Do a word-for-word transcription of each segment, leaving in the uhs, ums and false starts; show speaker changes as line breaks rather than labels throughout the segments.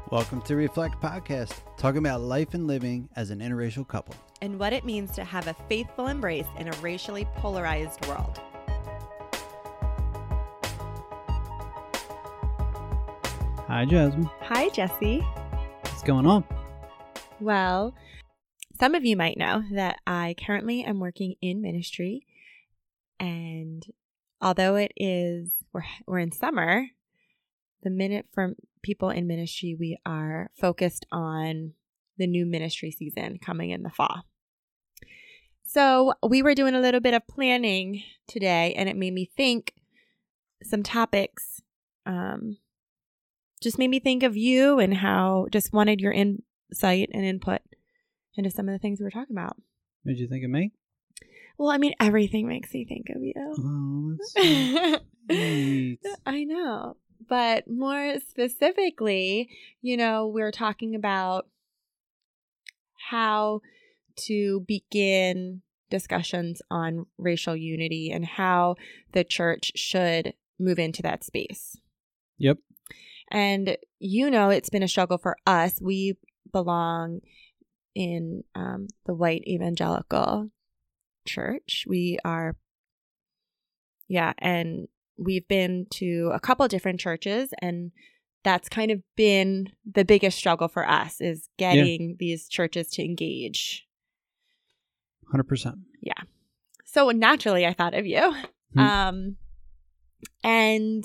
Welcome to Reflect Podcast, talking about life and living as an interracial couple.
And what it means to have a faithful embrace in a racially polarized world.
Hi, Jasmine.
Hi, Jesse.
What's going on?
Well, some of you might know that I currently am working in ministry. And although it is, we're, we're in summer, the minute for people in ministry, we are focused on the new ministry season coming in the fall. So we were doing a little bit of planning today, and it made me think some topics, um, just made me think of you and how just wanted your insight and input into some of the things we were talking about.
What did you think of me?
Well, I mean, everything makes me think of you.
Oh, that's so sweet.
I know. But more specifically, you know, we're talking about how to begin discussions on racial unity and how the church should move into that space.
Yep.
And, you know, it's been a struggle for us. We belong in um, the white evangelical church. We are, yeah, and we've been to a couple different churches, and that's kind of been the biggest struggle for us is getting yeah. these churches to engage.
one hundred percent.
Yeah. So naturally, I thought of you. Mm-hmm. Um, and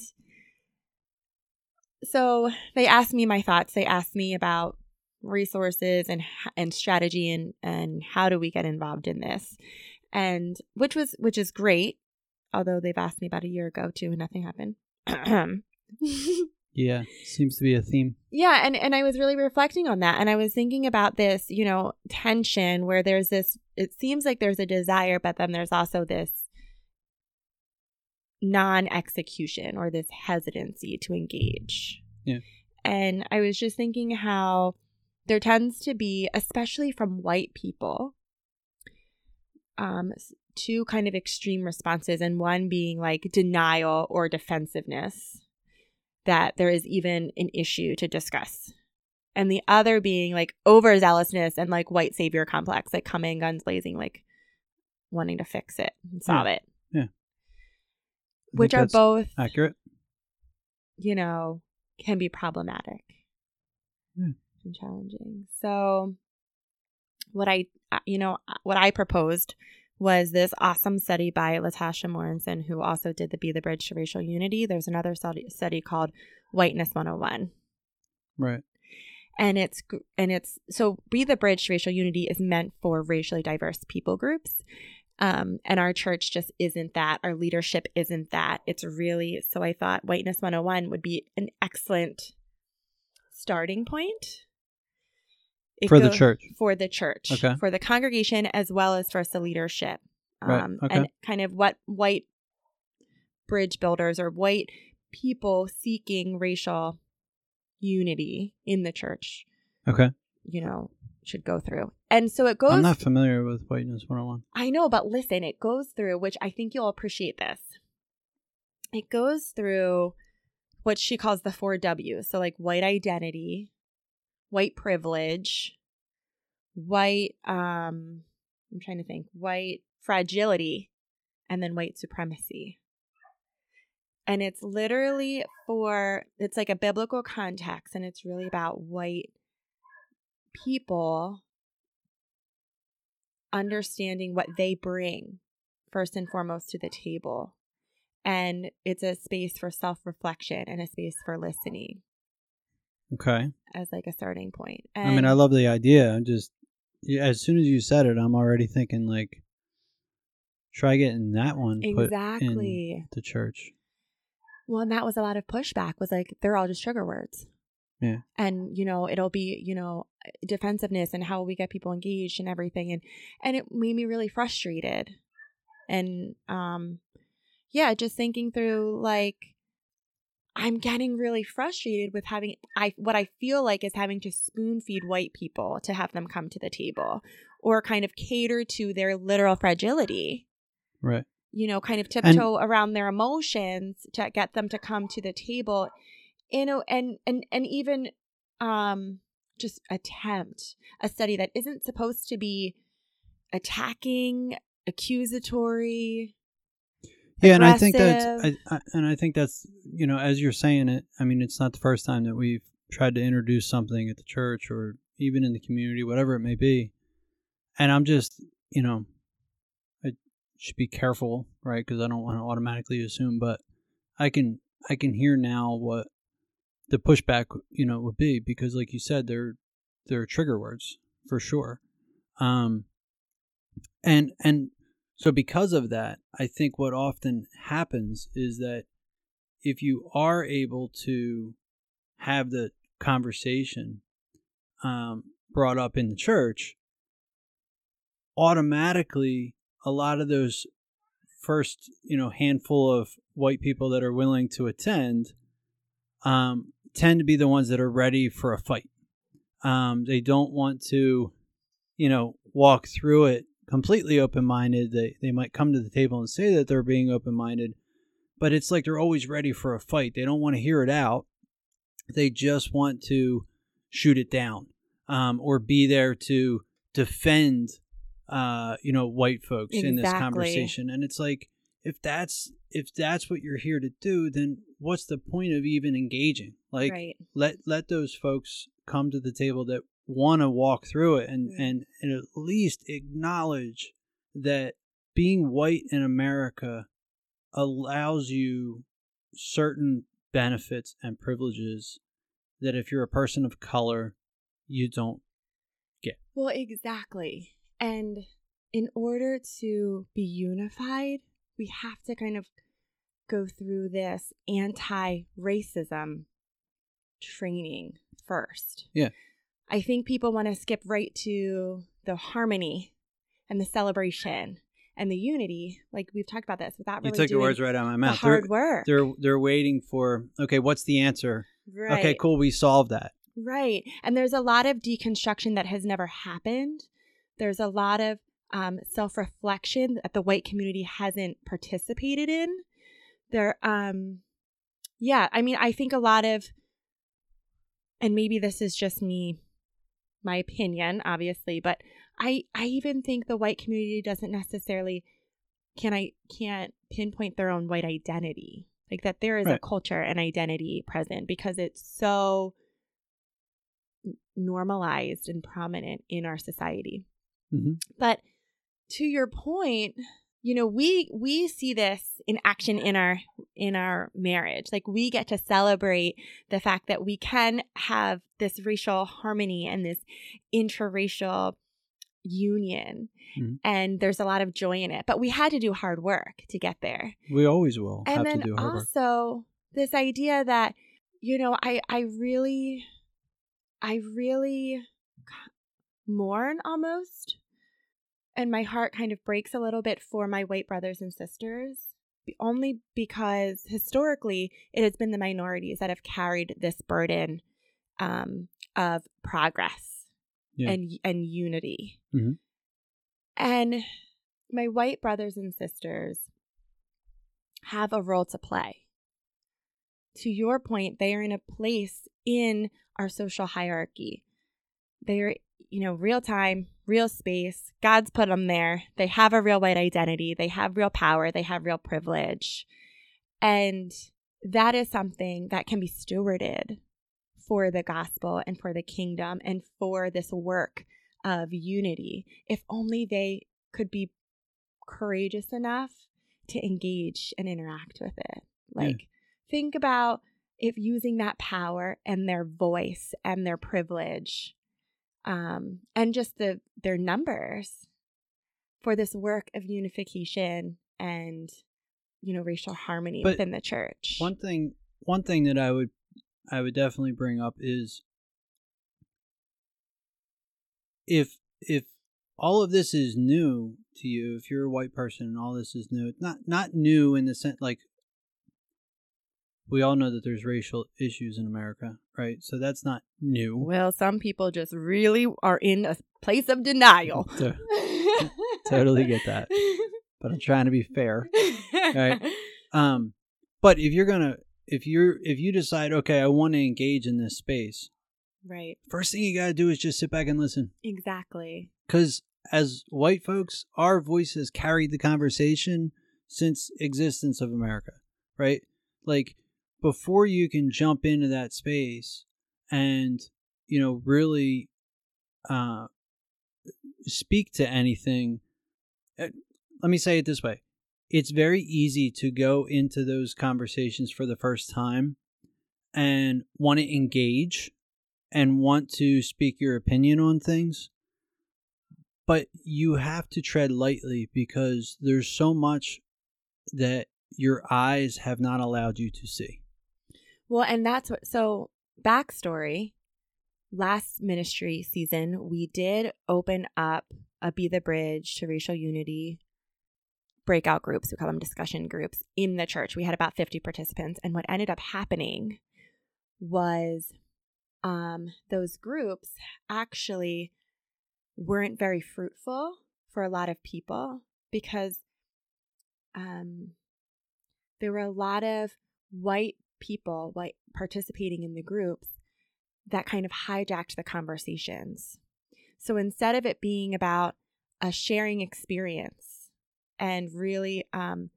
so they asked me my thoughts. They asked me about resources and and strategy and, and how do we get involved in this, and which was which is great. Although they've asked me about a year ago too, and nothing happened.
Yeah, seems to be a theme.
Yeah, and, and I was really reflecting on that. And I was thinking about this, you know, tension where there's this, it seems like there's a desire, but then there's also this non-execution or this hesitancy to engage.
Yeah.
And I was just thinking how there tends to be, especially from white people, um, two kind of extreme responses, and one being like denial or defensiveness that there is even an issue to discuss, and the other being like overzealousness and like white savior complex, like coming guns blazing, like wanting to fix it and solve
yeah.
it.
Yeah.
Which are both
accurate.
You know, can be problematic
yeah.
and challenging. So what I, you know, what I proposed was this awesome study by Latasha Morinson, who also did the Be the Bridge to Racial Unity. There's another study, study called Whiteness one oh one.
Right.
And it's, and it's, so Be the Bridge to Racial Unity is meant for racially diverse people groups. Um, and our church just isn't that. Our leadership isn't that. It's really, so I thought Whiteness one oh one would be an excellent starting point. It
for the church.
For the church.
Okay.
For the congregation as well as for the leadership.
Right.
Um,
okay.
And kind of what white bridge builders or white people seeking racial unity in the church,
okay,
you know, should go through. And so it goes.
I'm not familiar with Whiteness one oh one.
I know, but listen, it goes through, which I think you'll appreciate this. It goes through what she calls the four W's. So like white identity, white privilege, white, um, I'm trying to think, white fragility, and then white supremacy. And it's literally for, it's like a biblical context, and it's really about white people understanding what they bring first and foremost to the table. And it's a space for self-reflection and a space for listening.
Okay.
As like a starting point. And
I mean, I love the idea. I'm just, as soon as you said it, I'm already thinking like, try getting that one
exactly.
put in the church.
Well, and that was a lot of pushback, was like, they're all just trigger words.
Yeah.
And, you know, it'll be, you know, defensiveness and how we get people engaged and everything. And, and it made me really frustrated. And, um, yeah, just thinking through like, I'm getting really frustrated with having I what I feel like is having to spoon feed white people to have them come to the table, or kind of cater to their literal fragility.
Right.
You know, kind of tiptoe and, around their emotions to get them to come to the table. You know, and and and even um, just attempt a study that isn't supposed to be attacking, accusatory.
Yeah, and I think that's,
aggressive.
I, I, and I think that's, you know, as you're saying it, I mean, it's not the first time that we've tried to introduce something at the church or even in the community, whatever it may be. And I'm just, you know, I should be careful, right? Because I don't want to automatically assume, but I can, I can hear now what the pushback, you know, would be, because like you said, they're, they're trigger words for sure. Um, and, and, So because of that, I think what often happens is that if you are able to have the conversation um, brought up in the church, automatically a lot of those first, you know, handful of white people that are willing to attend um, tend to be the ones that are ready for a fight. Um, they don't want to, you know, walk through it completely open-minded. They they might come to the table and say that they're being open-minded, but it's like they're always ready for a fight. They don't want to hear it out. They just want to shoot it down, um, or be there to defend, uh, you know, white folks
Exactly.
in this conversation. And it's like, if that's if that's what you're here to do, then what's the point of even engaging? Like,
Right.
let let those folks come to the table that want to walk through it and,
Mm-hmm.
and, and at least acknowledge that being white in America allows you certain benefits and privileges that if you're a person of color, you don't get.
Well, exactly. And in order to be unified, we have to kind of go through this anti-racism training first.
Yeah.
I think people want to skip right to the harmony and the celebration and the unity. Like we've talked about this without really
You took the
doing
words right out of my mouth.
the hard
they're,
work.
They're they're waiting for, okay, what's the answer?
Right.
Okay, cool, we solved that.
Right. And there's a lot of deconstruction that has never happened. There's a lot of um, self-reflection that the white community hasn't participated in. There, um, yeah, I mean, I think a lot of, and maybe this is just me, my opinion, obviously, but I, I even think the white community doesn't necessarily, can I, can't pinpoint their own white identity. Like that there is
Right.
a culture and identity present because it's so normalized and prominent in our society.
Mm-hmm.
But to your point, you know, we we see this in action in our in our marriage. Like we get to celebrate the fact that we can have this racial harmony and this interracial union.
Mm-hmm.
And there's a lot of joy in it. But we had to do hard work to get there.
We always will
And
have
then
to do hard work.
also this idea that, you know, I I really I really mourn almost, and my heart kind of breaks a little bit for my white brothers and sisters, only because historically it has been the minorities that have carried this burden um, of progress
Yeah.
and and unity.
Mm-hmm.
And my white brothers and sisters have a role to play. To your point, they are in a place in our social hierarchy. They're, you know, real time, real space. God's put them there. They have a real white identity. They have real power. They have real privilege. And that is something that can be stewarded for the gospel and for the kingdom and for this work of unity. If only they could be courageous enough to engage and interact with it. Like, yeah. Think about if using that power and their voice and their privilege um, and just the their numbers for this work of unification and, you know, racial harmony
but
within the church.
One thing, one thing that I would, I would definitely bring up is if if all of this is new to you, if you're a white person and all this is new, not not new in the sense like. We all know that there's racial issues in America, right? So that's not new.
Well, some people just really are in a place of denial.
Totally get that. But I'm trying to be fair, right? Um, but if you're gonna, if you're, if you decide, okay, I want to engage in this space,
Right.
First thing you got to do is just sit back and listen.
Exactly.
Because as white folks, our voices carried the conversation since existence of America, right? Like, before you can jump into that space and, you know, really uh, speak to anything, let me say it this way. It's very easy to go into those conversations for the first time and want to engage and want to speak your opinion on things. But you have to tread lightly because there's so much that your eyes have not allowed you to see.
Well, and that's what, so backstory, last ministry season, we did open up a Be the Bridge to Racial Unity breakout groups. We call them discussion groups in the church. We had about fifty participants. And what ended up happening was um, those groups actually weren't very fruitful for a lot of people because um, there were a lot of white people, white participating in the groups that kind of hijacked the conversations. So instead of it being about a sharing experience and really um,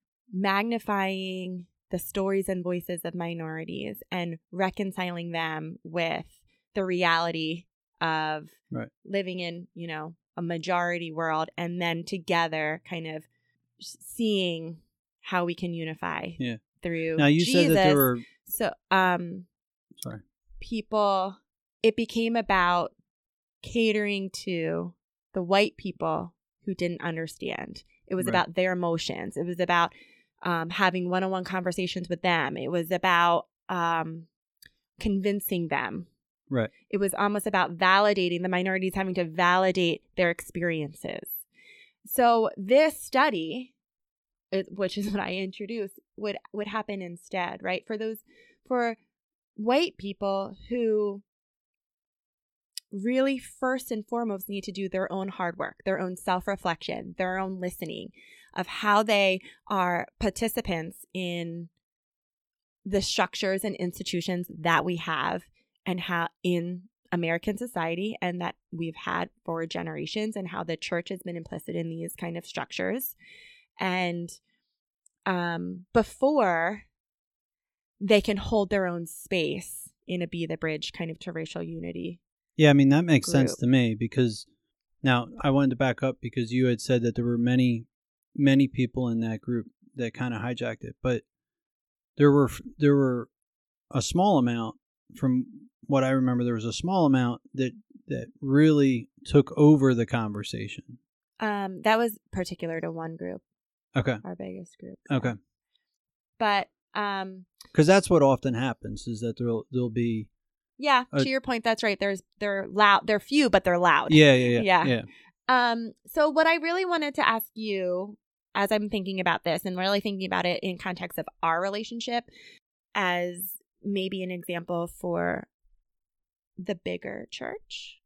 magnifying the stories and voices of minorities and reconciling them with the reality of
right.
living in, you know, a majority world, and then together kind of seeing how we can unify
yeah.
through
Now, you
Jesus.
said that there were...
So, um,
Sorry.
people, it became about catering to the white people who didn't understand. It was right. about their emotions. It was about um, having one-on-one conversations with them. It was about um, convincing them.
Right.
It was almost about validating the minorities, having to validate their experiences. So this study, which is what I introduced, would would happen instead, right? For those, for white people who really first and foremost need to do their own hard work, their own self-reflection, their own listening of how they are participants in the structures and institutions that we have and how in American society and that we've had for generations, and how the church has been implicit in these kind of structures. And um, before they can hold their own space in a Be the Bridge kind of to racial unity.
Yeah, I mean, that makes
group.
sense to me because now I wanted to back up because you had said that there were many, many people in that group that kind of hijacked it, but there were there were a small amount, from what I remember, there was a small amount that that really took over the conversation.
Um, that was particular to one group.
Okay.
Our biggest group.
Okay.
But um,
because that's what often happens is that there'll there'll be.
Yeah,
a,
to your point, that's right. There's they're loud. They're few, but they're loud.
Yeah, yeah, yeah,
yeah.
yeah.
Um. So what I really wanted to ask you, as I'm thinking about this, and really thinking about it in context of our relationship, as maybe an example for the bigger church,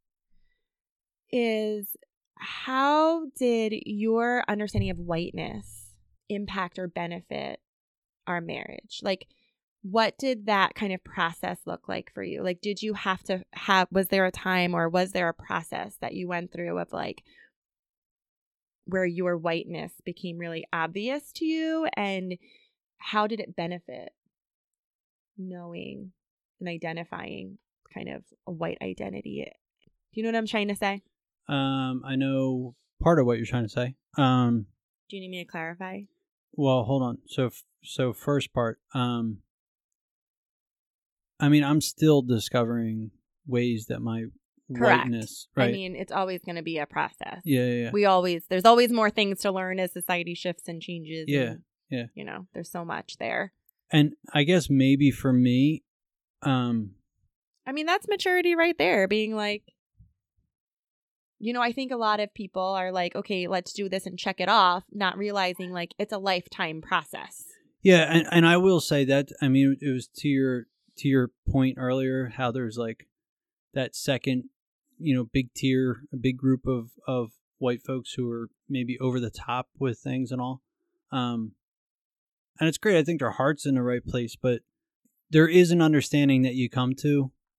is how did your understanding of whiteness impact or benefit our marriage? Like, what did that kind of process look like for you? Like, did you have to have, was there a time or was there a process that you went through of like, where your whiteness became really obvious to you, and how did it benefit knowing and identifying kind of a white identity? Do you know what I'm trying to say?
Um, I know part of what you're trying to say. Um,
do you need me to clarify?
Well, hold on. So, so first part, um, I mean, I'm still discovering ways that my
Correct.
whiteness, right?
I mean, it's always going to be a process.
Yeah, yeah, yeah.
We always, there's always more things to learn as society shifts and changes.
Yeah,
and,
yeah.
You know, there's so much there.
And I guess maybe for me, um,
I mean, that's maturity right there. Being like, you know, I think a lot of people are like, okay, let's do this and check it off, not realizing like it's a lifetime process.
Yeah, and, and I will say that, I mean, it was to your to your point earlier, how there's like that second, you know, big tier, a big group of, of white folks who are maybe over the top with things and all. Um, and it's great. I think their heart's in the right place, but there is an understanding that you come to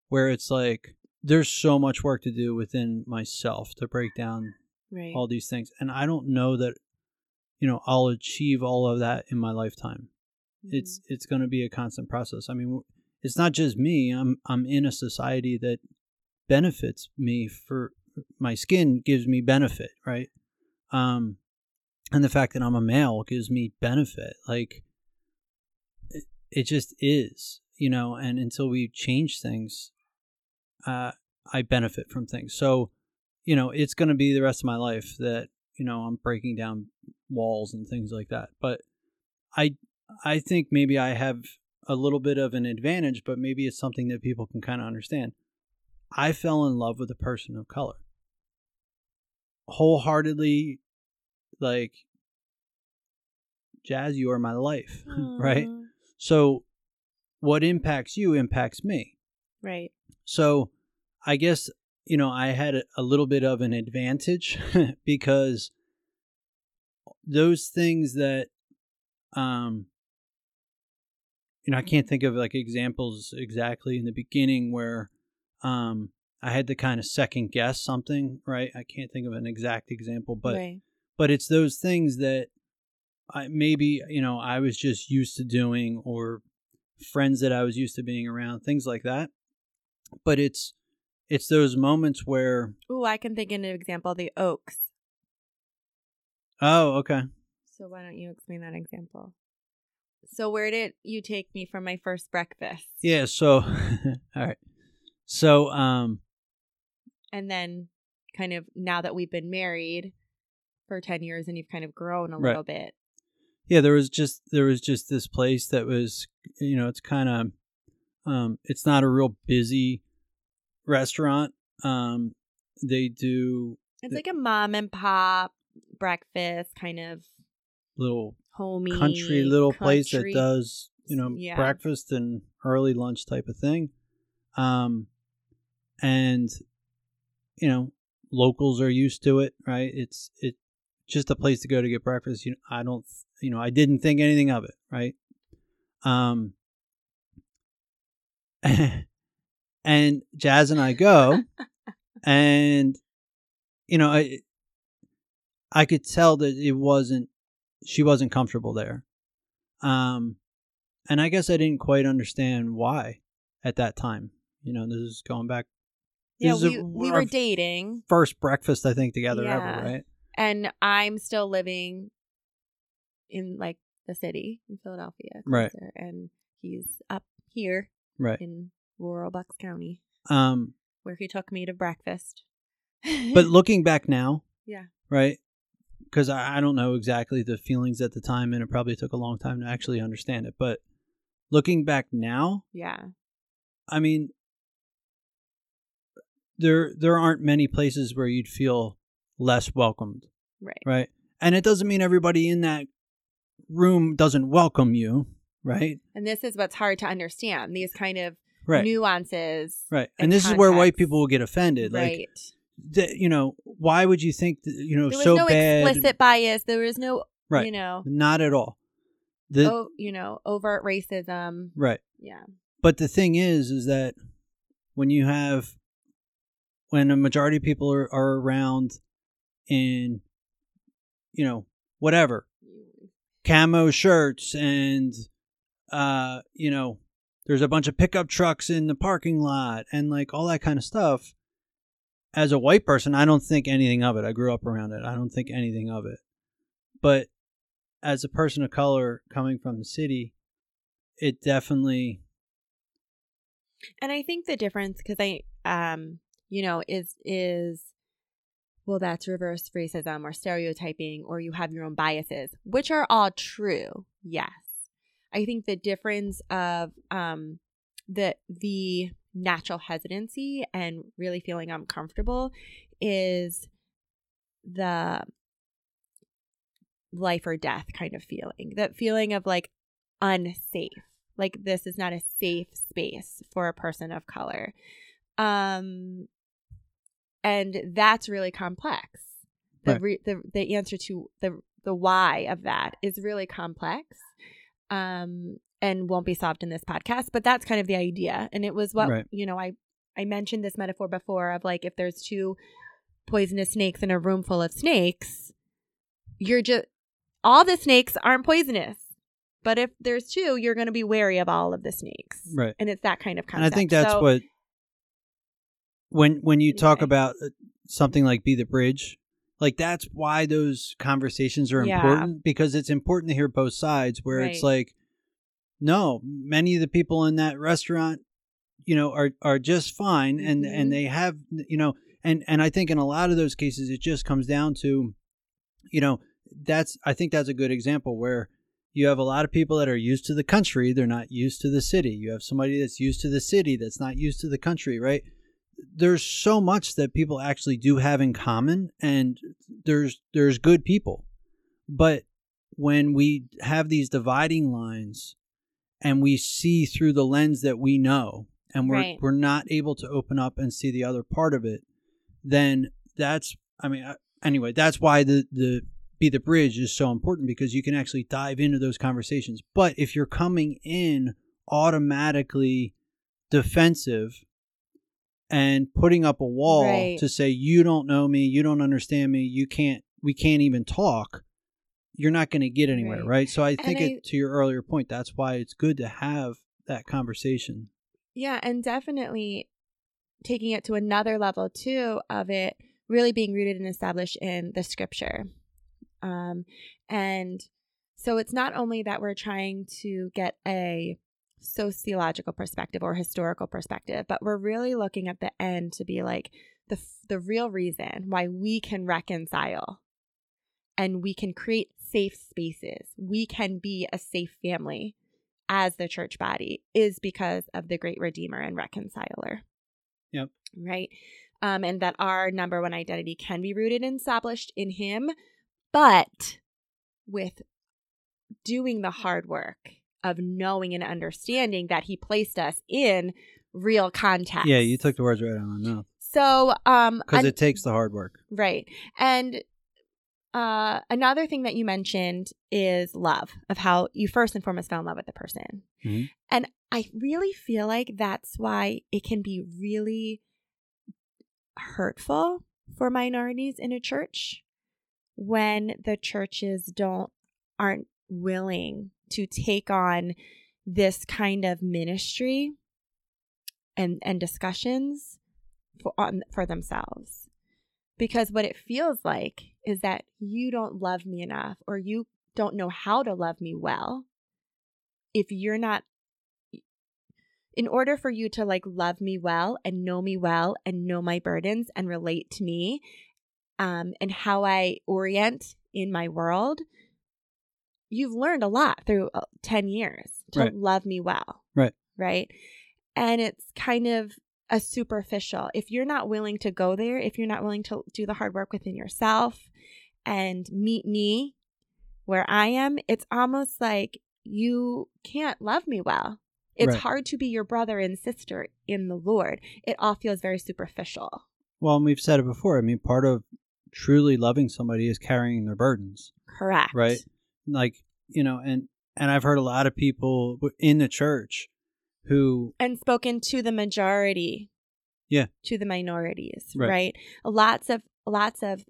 where it's like there's so much work to do within myself to break down
Right.
all these things. And I don't know that, you know, I'll achieve all of that in my lifetime. Mm-hmm. It's it's going to be a constant process. I mean, it's not just me. I'm I'm in a society that benefits me. For my skin gives me benefit, right? Um, and the fact that I'm a male gives me benefit. Like, it, it just is, you know. And until we change things, uh, I benefit from things. So, you know, it's going to be the rest of my life that, you know, I'm breaking down walls and things like that. But I I think maybe I have a little bit of an advantage, but maybe it's something that people can kind of understand. I fell in love with a person of color. Wholeheartedly, like, Jazz, you are my life, right? So what impacts you impacts me.
Right.
So I guess, you know, I had a, a little bit of an advantage because those things that, um, you know, I can't think of like examples exactly in the beginning where um, I had to kind of second guess something, right? I can't think of an exact example, but
right.
but it's those things that I maybe, you know, I was just used to doing, or friends that I was used to being around, things like that. But it's it's those moments where,
ooh, I can think of an example, the Oaks.
oh, okay.
So why don't you explain that example? So where did you take me for my first breakfast?
Yeah, so all right. So um
and then kind of now that we've been married for ten years and you've kind of grown a
right.
little bit.
Yeah, there was just there was just this place that was, you know, it's kind of um it's not a real busy restaurant. Um they do
It's like a mom and pop breakfast kind of
little
homey
country little
country.
place that does, you know,
yeah.
breakfast and early lunch type of thing. Um and you know, locals are used to it, right? It's it just a place to go to get breakfast. You know, I don't, you know, I didn't think anything of it, right? Um, and Jazz and I go, and you know, I I could tell that it wasn't, she wasn't comfortable there. Um, and I guess I didn't quite understand why at that time. You know, this is going back.
Yeah,
this
we,
is a,
we were dating.
First breakfast, I think, together
yeah.
ever, right?
And I'm still living in like the city in Philadelphia.
Right.
There, and he's up here
right.
in rural Bucks County.
Um,
where he took me to breakfast.
But looking back now,
yeah.
Right? Because I, I don't know exactly the feelings at the time, and it probably took a long time to actually understand it. But looking back now,
yeah.
I mean, there there aren't many places where you'd feel less welcomed.
Right.
Right. And it doesn't mean everybody in that room doesn't welcome you. Right.
And this is what's hard to understand. These kind of
right.
nuances.
Right. And,
and
this
context.
is where white people will get offended.
Right.
Like, th- you know, why would you think, that, you know,
there was
so
no
bad.
explicit bias. There was no,
right.
you know.
Not at all. The,
oh, you know, overt racism.
Right.
Yeah.
But the thing is, is that when you have, when a majority of people are, are around in, you know, whatever, camo shirts and, uh, you know, there's a bunch of pickup trucks in the parking lot and like all that kind of stuff. As a white person, I don't think anything of it. I grew up around it. I don't think anything of it. But as a person of color coming from the city, it definitely.
And I think the difference, because I, um, you know, is, is, well, that's reverse racism or stereotyping, or you have your own biases, which are all true. Yes. I think the difference of um, the, the natural hesitancy and really feeling uncomfortable is the life or death kind of feeling, that feeling of like unsafe. Like this is not a safe space for a person of color. Um, and that's really complex. The,
right.
re- the the answer to the the why of that is really complex, um, and won't be solved in this podcast. But that's kind of the idea. And it was what,
right.
you know, I I mentioned this metaphor before of like if there's two poisonous snakes in a room full of snakes, you're just all the snakes aren't poisonous. But if there's two, you're going to be wary of all of the snakes.
Right.
And it's that kind of concept.
And I think that's
so,
what, when when you talk
okay.
about something like Be the Bridge, like that's why those conversations are
Yeah.
important, because it's important to hear both sides, where
Right.
it's like, no, many of the people in that restaurant, you know, are, are just fine. And,
Mhm.
and they have, you know, and, and I think in a lot of those cases, it just comes down to, you know, that's, I think that's a good example where you have a lot of people that are used to the country. They're not used to the city. You have somebody that's used to the city that's not used to the country, right? There's so much that people actually do have in common, and there's there's good people. But when we have these dividing lines and we see through the lens that we know, and we're
Right.
we're not able to open up and see the other part of it, then that's, I mean, I- anyway, that's why the the Be the Bridge is so important, because you can actually dive into those conversations. But if you're coming in automatically defensive and putting up a wall
Right.
to say, you don't know me, you don't understand me, you can't, we can't even talk, you're not going to get anywhere,
Right.
right? So I think
I-
it, to your earlier point, that's why it's good to have that conversation.
Yeah, and definitely taking it to another level too of it really being rooted and established in the scripture. Um, and so it's not only that we're trying to get a sociological perspective or historical perspective, but we're really looking at the end to be like the the real reason why we can reconcile and we can create safe spaces. We can be a safe family as the church body is because of the great Redeemer and reconciler.
Yep.
Right. Um, and that our number one identity can be rooted and established in him, but with doing the hard work of knowing and understanding that he placed us in real context.
Yeah, you took the words right out of my mouth.
So, um,
Because
an-
it takes the hard work.
right. And uh, another thing that you mentioned is love, of how you first and foremost fell in love with the person.
Mm-hmm.
And I really feel like that's why it can be really hurtful for minorities in a church when the churches don't aren't willing to take on this kind of ministry and and discussions for on for themselves. Because what it feels like is that you don't love me enough, or you don't know how to love me well if you're not, in order for you to like love me well and know me well and know my burdens and relate to me um, and how I orient in my world, you've learned a lot through uh, ten years to
Right.
love me well.
Right.
Right. And it's kind of a superficial. If you're not willing to go there, if you're not willing to do the hard work within yourself and meet me where I am, it's almost like you can't love me well. It's
Right.
hard to be your brother and sister in the Lord. It all feels very superficial.
Well, and we've said it before. I mean, part of truly loving somebody is carrying their burdens,
Correct.
right? Like, you know, and, and I've heard a lot of people in the church who,
And spoken to the majority.
Yeah.
To the minorities,
Right.
right? Lots of, lots of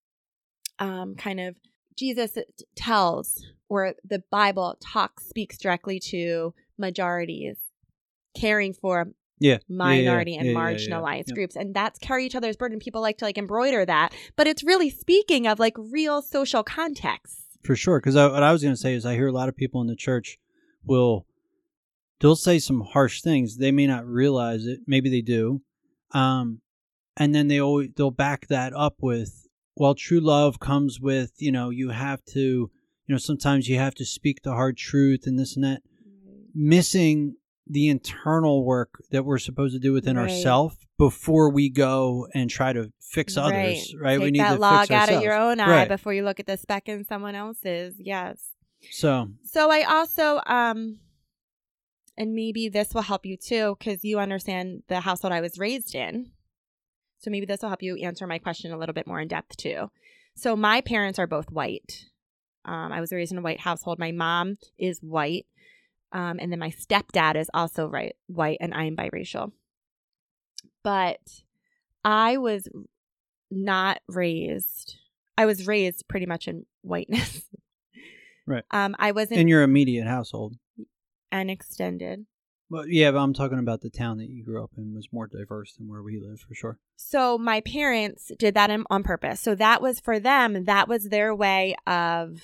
um, kind of Jesus tells, or the Bible talks, speaks directly to majorities caring for
yeah,
minority
yeah, yeah,
and
yeah, yeah,
marginalized
yeah.
groups. And that's carry each other's burden. People like to like embroider that, but it's really speaking of like real social context.
For sure. Because what I was going to say is I hear a lot of people in the church will, they'll say some harsh things. They may not realize it. Maybe they do. Um, and then they always, they'll back that up with, well, true love comes with, you know, you have to, you know, sometimes you have to speak the hard truth and this and that. Missing the internal work that we're supposed to do within
Right.
ourselves before we go and try to fix others, right?
Take
we need
that
to
log
fix
out
ourselves.
of your own eye
Right.
before you look at the speck in someone else's. Yes.
So,
So I also, um, and maybe this will help you too, because you understand the household I was raised in. So maybe this will help you answer my question a little bit more in depth too. So my parents are both white. Um, I was raised in a white household. My mom is white. Um, and then my stepdad is also right, white, and I am biracial. But I was not raised. I was raised pretty much in whiteness.
Right.
Um, I wasn't
in your immediate household
and extended.
Well, yeah, but I'm talking about the town that you grew up in was more diverse than where we live, for sure.
So my parents did that in, on purpose. So that was for them. That was their way of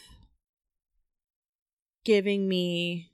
giving me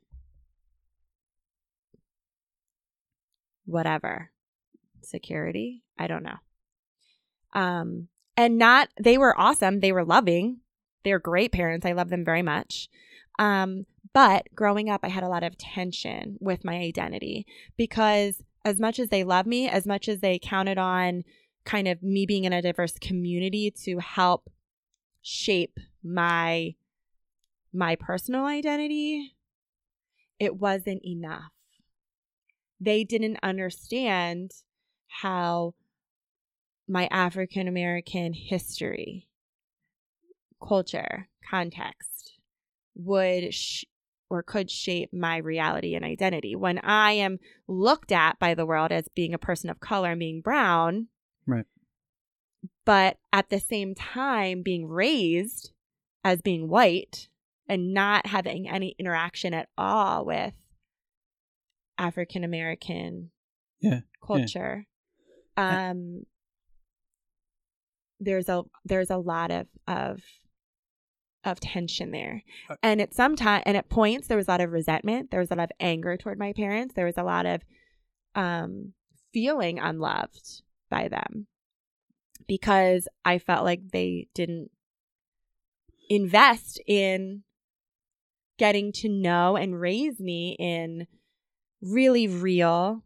whatever security. I don't know. Um, and not, they were awesome. They were loving. They were great parents. I love them very much. Um, but growing up, I had a lot of tension with my identity because as much as they love me, as much as they counted on kind of me being in a diverse community to help shape my, my personal identity, it wasn't enough. They didn't understand how my African American history, culture, context would sh- or could shape my reality and identity. When I am looked at by the world as being a person of color and being brown,
right,
but at the same time being raised as being white and not having any interaction at all with African American
yeah,
culture. Yeah. Um, there's a there's a lot of of of tension there, and at some time and at points there was a lot of resentment. There was a lot of anger toward my parents. There was a lot of um, feeling unloved by them because I felt like they didn't invest in getting to know and raise me in really real,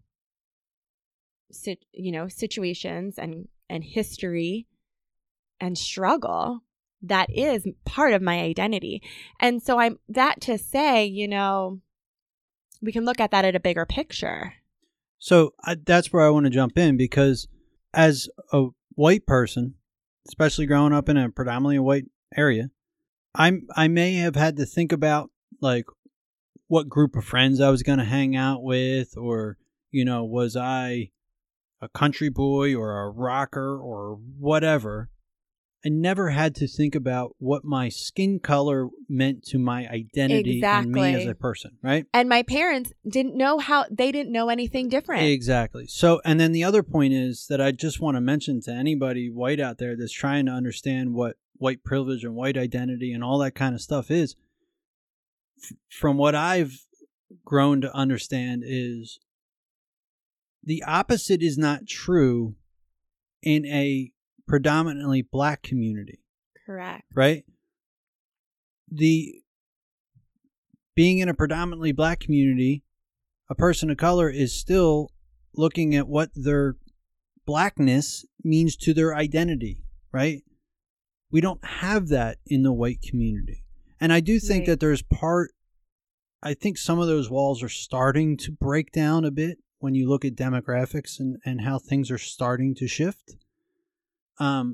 you know, situations and, and history and struggle that is part of my identity. And so I'm that to say, you know, we can look at that at a bigger picture.
So I, that's where I want to jump in because as a white person, especially growing up in a predominantly white area, I'm I may have had to think about like what group of friends I was going to hang out with, or, you know, was I a country boy or a rocker or whatever. I never had to think about what my skin color meant to my identity
exactly.
and me as a person, right?
And my parents didn't know how, they didn't know anything different.
Exactly. So, and then the other point is that I just want to mention to anybody white out there that's trying to understand what white privilege and white identity and all that kind of stuff is, f- from what I've grown to understand is the opposite is not true in a predominantly black community.
Correct.
Right? The being in a predominantly black community, a person of color is still looking at what their blackness means to their identity, right? We don't have that in the white community. And I do think
right.
that there's part, I think some of those walls are starting to break down a bit when you look at demographics and, and how things are starting to shift. Um,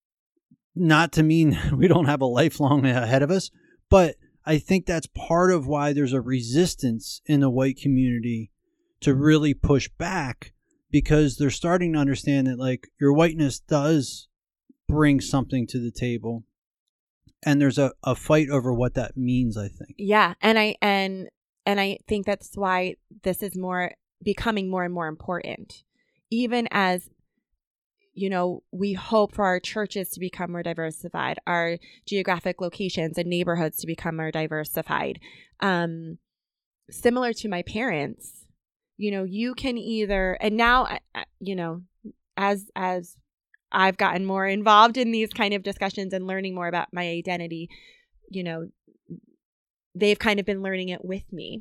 not to mean we don't have a lifelong ahead of us, but I think that's part of why there's a resistance in the white community to really push back, because they're starting to understand that like your whiteness does bring something to the table, and there's a, a fight over what that means, I think.
Yeah, and I and and I think that's why this is more becoming more and more important, even as you know, we hope for our churches to become more diversified, our geographic locations and neighborhoods to become more diversified. Um, similar to my parents, you know, you can either, and now, you know, as as I've gotten more involved in these kind of discussions and learning more about my identity, you know, they've kind of been learning it with me.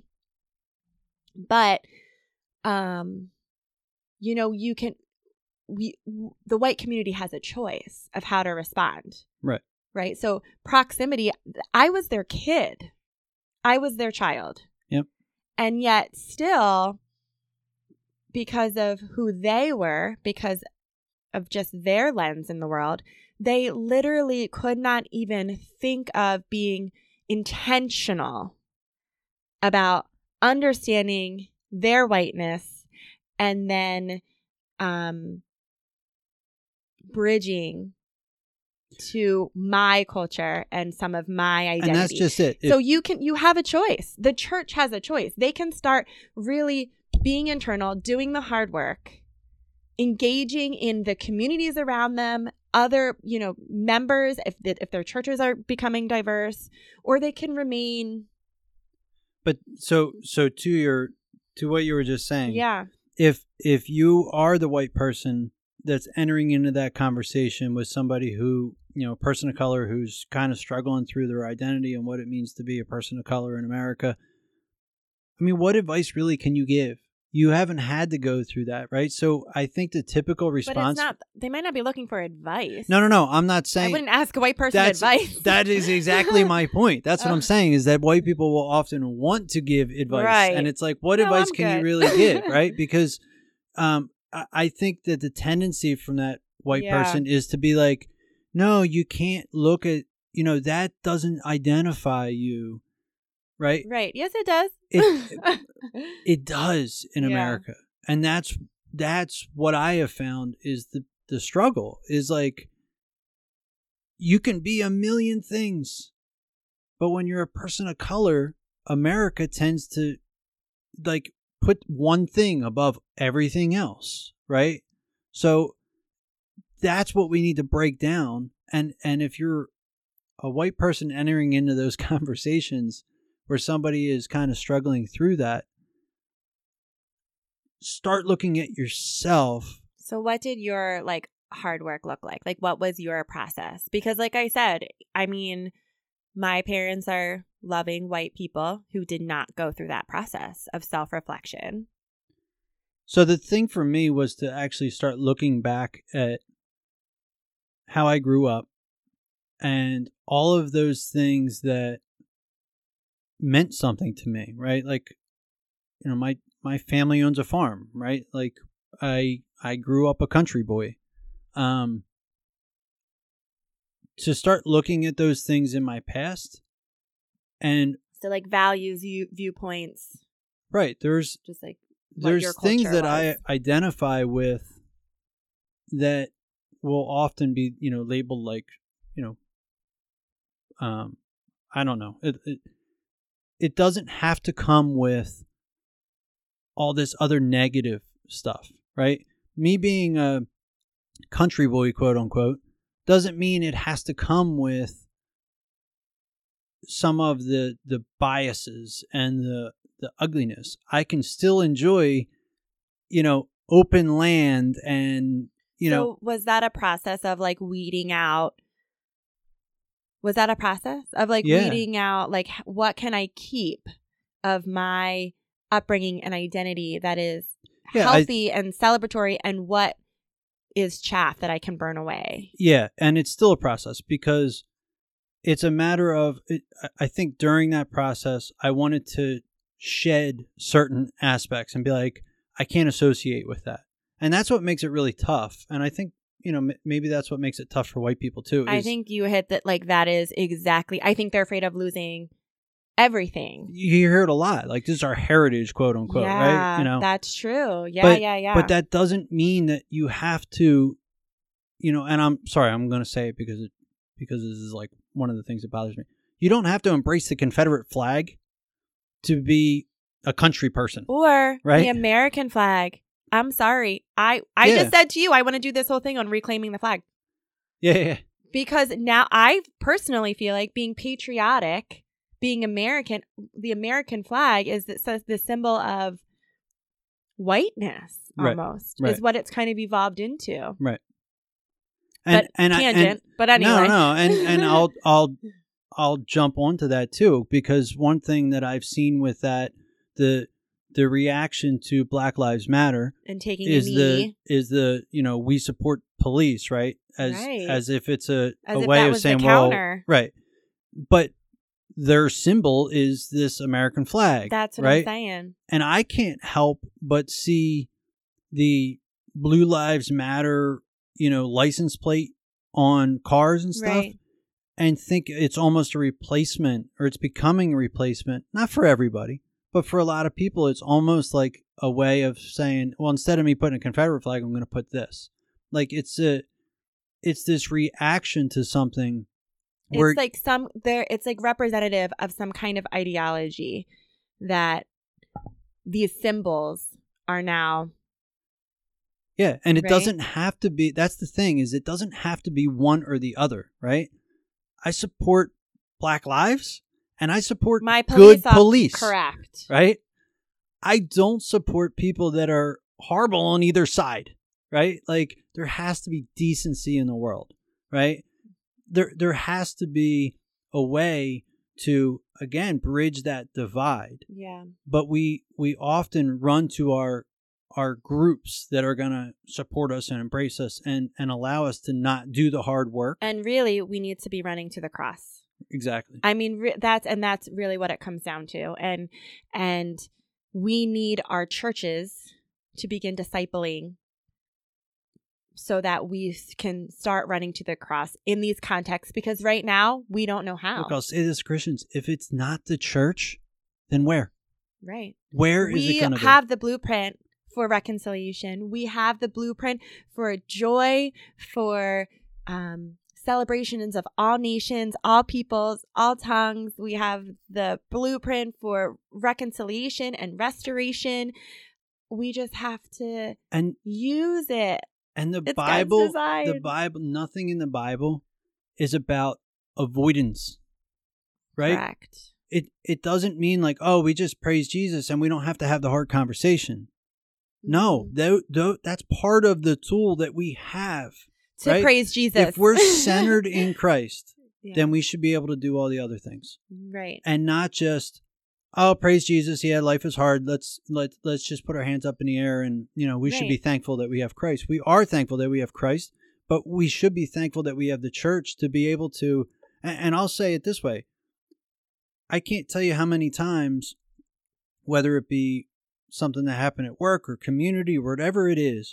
But, um, you know, you can, we the white community has a choice of how to respond.
Right.
Right. So proximity, I was their kid. I was their child.
Yep.
And yet still, because of who they were, because of just their lens in the world, they literally could not even think of being intentional about understanding their whiteness and then um, bridging to my culture and some of my identity.
And that's just it. If,
so you can, you have a choice. The church has a choice. They can start really being internal, doing the hard work, engaging in the communities around them, other, you know, members, if if their churches are becoming diverse, or they can remain.
But so so to your to what you were just saying.
Yeah.
If if you are the white person that's entering into that conversation with somebody who, you know, a person of color who's kind of struggling through their identity and what it means to be a person of color in America, I mean, what advice really can you give? You haven't had to go through that, right? So I think the typical response...
But it's not, they might not be looking for advice.
No, no, no. I'm not saying...
I wouldn't ask a white person
that's,
advice.
That is exactly my point. That's what I'm saying, is that white people will often want to give advice.
Right.
And it's like, what
No,
advice
I'm
can
good.
you really give, right? Because um, I, I think that the tendency from that white
Yeah.
person is to be like, no, you can't look at, you know, that doesn't identify you, right?
Right. Yes, it does.
It, it does in
Yeah.
America. And that's that's what I have found is the, the struggle is like, you can be a million things, but when you're a person of color, America tends to like put one thing above everything else, right? So that's what we need to break down. And and if you're a white person entering into those conversations where somebody is kind of struggling through that, start looking at yourself.
So what did your like hard work look like? Like what was your process? Because like I said, I mean, my parents are loving white people who did not go through that process of self-reflection.
So the thing for me was to actually start looking back at how I grew up and all of those things that meant something to me, right? Like, you know, my my family owns a farm, right? Like I I grew up a country boy. Um to start looking at those things in my past and
So like values, view, viewpoints,
right, there's
just like what
there's
your
things
culture
that
was.
I identify with that will often be, you know, labeled like, you know, um I don't know. It it, it doesn't have to come with all this other negative stuff, right? Me being a country boy, quote unquote, doesn't mean it has to come with some of the the biases and the the ugliness. I can still enjoy, you know, open land and, you
so
know.
Was that a process of like weeding out? Was that a process of like
Yeah.
weeding out, like h- what can I keep of my upbringing and identity that is
Yeah, I-
healthy and celebratory, and what is chaff that I can burn away?
Yeah, and it's still a process because it's a matter of, it, I think during that process, I wanted to shed certain aspects and be like, I can't associate with that. And that's what makes it really tough. And I think, you know, m- maybe that's what makes it tough for white people too.
I
is
think you hit that, like that is exactly, I think they're afraid of losing everything.
you hear it a lot. Like, this is our heritage, quote unquote,
yeah,
right? You know,
that's true. Yeah,
But-
yeah, yeah.
but that doesn't mean that you have to, you know, and I'm sorry, I'm going to say it because it, because this is like one of the things that bothers me. You don't have to embrace the Confederate flag to be a country person.
Or
Right?
the American flag. I'm sorry. I, I
Yeah.
just said to you, I want to do this whole thing on reclaiming the flag.
Yeah, yeah, yeah.
Because now I personally feel like being patriotic, being American, the American flag is the, the symbol of whiteness
Right,
almost,
right.
is what it's kind of evolved into.
Right. And,
but
and I- and-
tangent. but anyway.
No, no, and and I'll I'll I'll jump onto that too, because one thing that I've seen with that, the the reaction to Black Lives Matter
and taking
is
a
the
knee.
is the you know, we support police, right? As
Right.
as if it's a,
As
a
if
way
that
of
was the
saying, well,
counter.
right. But their symbol is this American flag.
That's what
right?
I'm saying.
And I can't help but see the Blue Lives Matter, you know, license plate on cars and stuff,
Right.
and think it's almost a replacement, or it's becoming a replacement, not for everybody, But for a lot of people, it's almost like a way of saying, well, instead of me putting a Confederate flag, I'm going to put this. Like it's a, it's this reaction to something. Where,
it's like some there. It's like representative of some kind of ideology that these symbols are now.
Yeah, and it
right?
doesn't have to be. That's the thing is, it doesn't have to be one or the other, right? I support Black lives. And I support
My police
good police.
Correct.
Right? I don't support people that are horrible on either side. Right? Like, there has to be decency in the world. Right? There, there has to be a way to, again, bridge that divide.
Yeah.
But we, we often run to our our groups that are going to support us and embrace us and, and allow us to not do the hard work.
And really, we need to be running to the cross.
Exactly.
I mean, re- that's and that's really what it comes down to. And and we need our churches to begin discipling so that we can start running to the cross in these contexts, because right now we don't know how.
Look, I'll say this, Christians, if it's not the church, then where?
Right.
Where is
we
it going to be?
We have the blueprint for reconciliation. We have the blueprint for joy, for um, celebrations of all nations, all peoples, all tongues. We have the blueprint for reconciliation and restoration. We just have to
and
use it.
And the
it's
Bible, the Bible, nothing in the Bible is about avoidance, right?
Correct.
It it doesn't mean like, oh, we just praise Jesus and we don't have to have the hard conversation. No, th- th- that's part of the tool that we have.
To
right?
praise Jesus.
If we're centered in Christ,
yeah.
then we should be able to do all the other things.
Right.
And not just, oh, praise Jesus. Yeah, life is hard. Let's let let's just put our hands up in the air and, you know, we right. should be thankful that we have Christ. We are thankful that we have Christ, but we should be thankful that we have the church to be able to, and, and I'll say it this way. I can't tell you how many times, whether it be something that happened at work or community, whatever it is,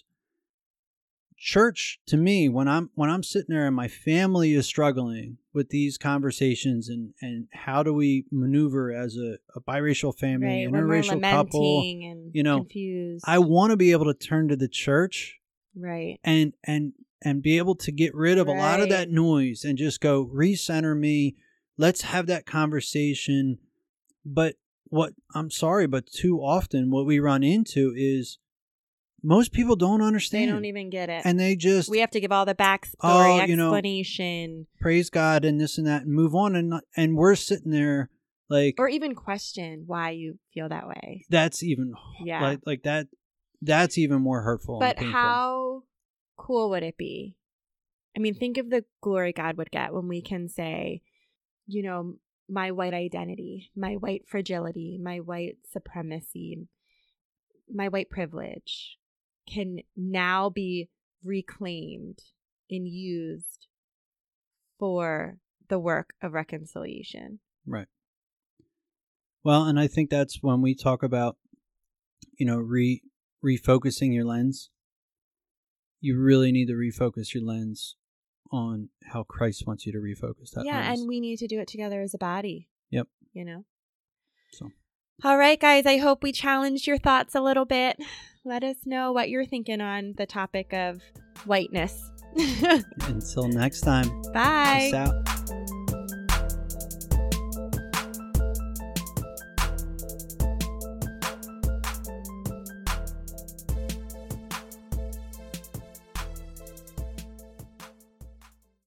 church to me, when I'm when I'm sitting there and my family is struggling with these conversations and, and how do we maneuver as a, a biracial family,
right,
interracial couple,
and
you know,
confused.
I want to be able to turn to the church,
right,
and and and be able to get rid of right. a lot of that noise and just go recenter me. Let's have that conversation. But what I'm sorry, but too often what we run into is most people don't understand.
They don't even get it.
And they just...
We have to give all the backstory,
oh,
explanation.
You know, praise God and this and that and move on. And and we're sitting there like...
Or even question why you feel that way.
That's even...
Yeah.
Like, like that. That's even more hurtful.
But
and painful.
How cool would it be? I mean, think of the glory God would get when we can say, you know, my white identity, my white fragility, my white supremacy, my white privilege can now be reclaimed and used for the work of reconciliation.
Right. Well, and I think that's when we talk about, you know, re refocusing your lens. You really need to refocus your lens on how Christ wants you to refocus that
yeah,
lens.
And we need to do it together as a body.
Yep.
You know?
So.
All right, guys, I hope we challenged your thoughts a little bit. Let us know what you're thinking on the topic of whiteness.
Until next time.
Bye.
Peace out.